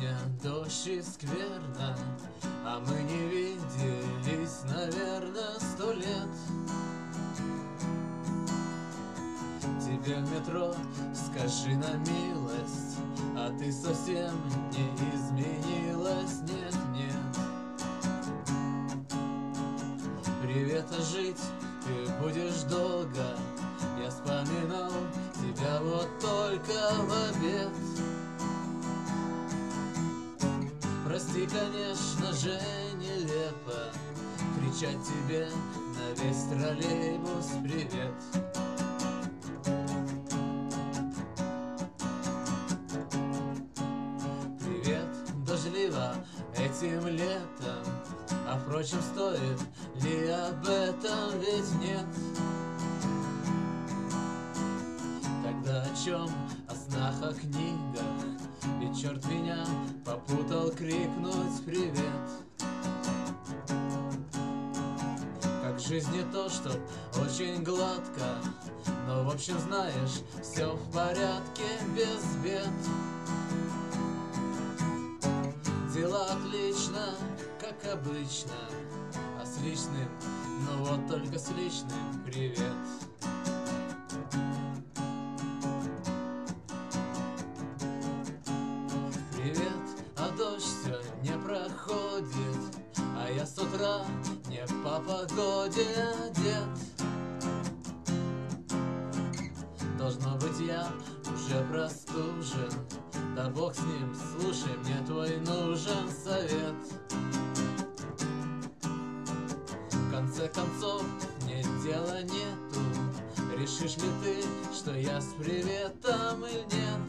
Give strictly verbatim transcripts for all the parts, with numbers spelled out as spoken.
сегодня дождь и скверно, а мы не виделись, наверное, сто лет. Тебе в метро скажи на милость, а ты совсем не изменилась, нет, нет. Привет, а жить ты будешь долго, я вспоминал тебя вот только в обед. Прости, конечно же, нелепо кричать тебе на весь троллейбус привет. Привет, дождливо этим летом, а впрочем, стоит ли об этом, ведь нет. Тогда о чем? О снах, о книгах, ведь черт меня попутал крикнуть привет. Как в жизни то, что очень гладко, но в общем знаешь, все в порядке, без бед. Дела отлично, как обычно, а с личным, ну вот только с личным привет. Привет, а дождь все не проходит, а я с утра не по погоде одет. Должно быть, я уже простужен, да бог с ним, слушай, мне твой нужен совет. В конце концов, мне дела нету, решишь ли ты, что я с приветом или нет.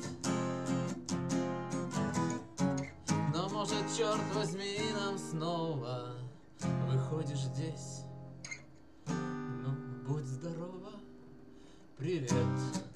Но может, черт возьми, нам снова выходишь здесь. Ну, будь здорова, привет.